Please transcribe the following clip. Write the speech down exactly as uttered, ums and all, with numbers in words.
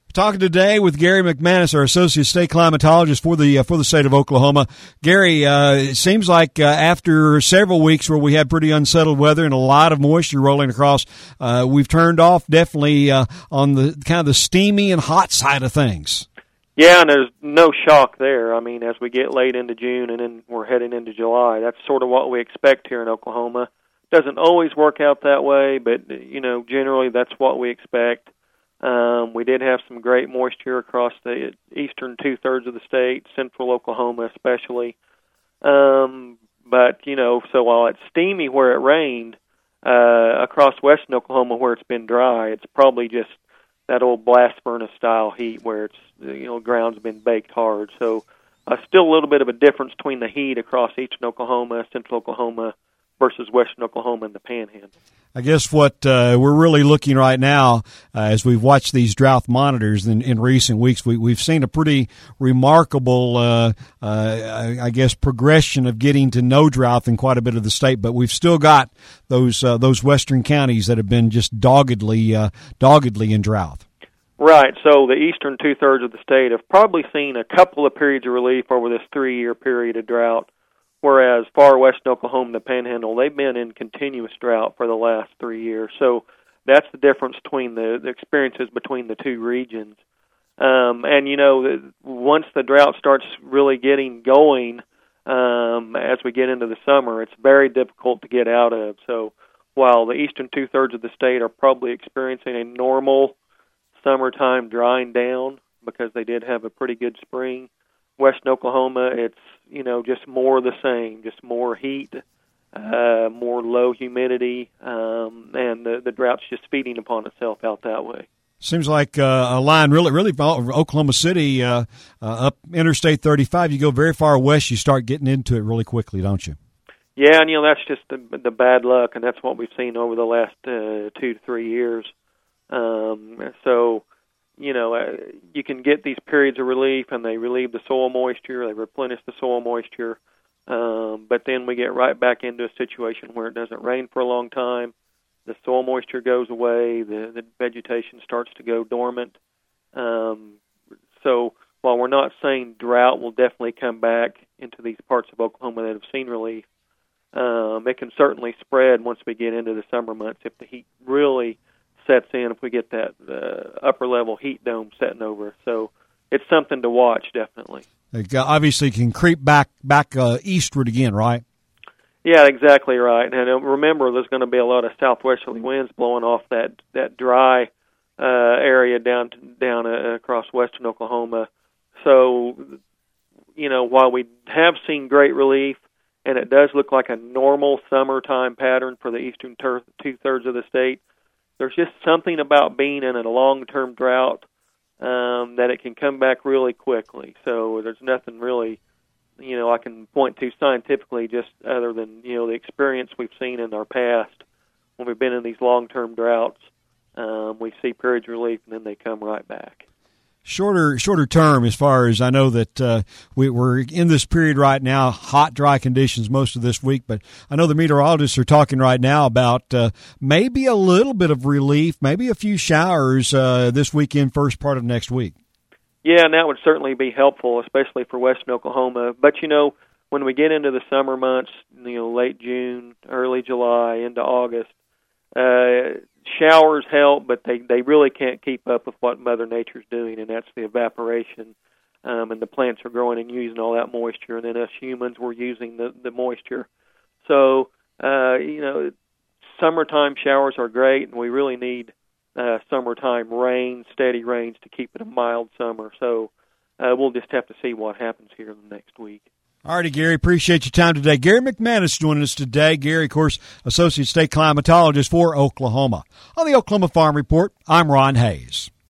Talking today with Gary McManus, our associate state climatologist for the uh, for the state of Oklahoma. Gary, uh, it seems like uh, after several weeks where we had pretty unsettled weather and a lot of moisture rolling across, uh, we've turned off definitely uh, on the kind of the steamy and hot side of things. Yeah, and there's no shock there. I mean, as we get late into June and then we're heading into July, that's sort of what we expect here in Oklahoma. Doesn't always work out that way, but you know, generally that's what we expect. Um, we did have some great moisture across the eastern two-thirds of the state, central Oklahoma especially. Um, but, you know, so while it's steamy where it rained, uh, across western Oklahoma where it's been dry, it's probably just that old blast furnace-style heat where it's, you know, ground's been baked hard. So uh, still a little bit of a difference between the heat across eastern Oklahoma, central Oklahoma, versus western Oklahoma and the Panhandle. I guess what uh, we're really looking right now, uh, as we've watched these drought monitors in, in recent weeks, we, we've seen a pretty remarkable, uh, uh, I guess, progression of getting to no drought in quite a bit of the state. But we've still got those uh, those western counties that have been just doggedly, uh, doggedly in drought. Right. So the eastern two-thirds of the state have probably seen a couple of periods of relief over this three-year period of drought. Whereas far west Oklahoma, the Panhandle, they've been in continuous drought for the last three years. So that's the difference between the, the experiences between the two regions. Um, and, you know, once the drought starts really getting going, um, as we get into the summer, it's very difficult to get out of. So while the eastern two-thirds of the state are probably experiencing a normal summertime drying down because they did have a pretty good spring, western Oklahoma, it's, you know, just more of the same, just more heat, uh, more low humidity, um, and the, the drought's just feeding upon itself out that way. Seems like uh, a line really, really from Oklahoma City uh, uh, up Interstate thirty-five. You go very far west, you start getting into it really quickly, don't you? Yeah, and, you know, that's just the, the bad luck, and that's what we've seen over the last uh, two to three years. Um, so... You know, uh, you can get these periods of relief, and they relieve the soil moisture, they replenish the soil moisture, um, but then we get right back into a situation where it doesn't rain for a long time, the soil moisture goes away, the, the vegetation starts to go dormant. Um, so while we're not saying drought will definitely come back into these parts of Oklahoma that have seen relief, um, it can certainly spread once we get into the summer months if the heat really sets in, if we get that uh, upper level heat dome setting over. So it's something to watch, definitely. It obviously can creep back back uh, eastward again, right? Yeah, exactly right. And remember, there's going to be a lot of southwesterly winds blowing off that that dry uh, area down down uh, across western Oklahoma. So, you know, while we have seen great relief, and it does look like a normal summertime pattern for the eastern ter- two-thirds of the state, there's just something about being in a long-term drought um, that it can come back really quickly. So there's nothing really, you know, I can point to scientifically just other than, you know, the experience we've seen in our past when we've been in these long-term droughts. Um, we see periods of relief, and then they come right back. Shorter, shorter term, as far as I know that uh, we, we're in this period right now, hot, dry conditions most of this week. But I know the meteorologists are talking right now about uh, maybe a little bit of relief, maybe a few showers uh, this weekend, first part of next week. Yeah, and that would certainly be helpful, especially for western Oklahoma. But, you know, when we get into the summer months, you know, late June, early July, into August, uh, showers help, but they, they really can't keep up with what Mother Nature's doing, and that's the evaporation. Um, and the plants are growing and using all that moisture, and then us humans, we're using the, the moisture. So, uh, you know, summertime showers are great, and we really need uh, summertime rain, steady rains to keep it a mild summer. So uh, we'll just have to see what happens here in the next week. All righty, Gary, appreciate your time today. Gary McManus joining us today. Gary, of course, Associate State Climatologist for Oklahoma. On the Oklahoma Farm Report, I'm Ron Hayes.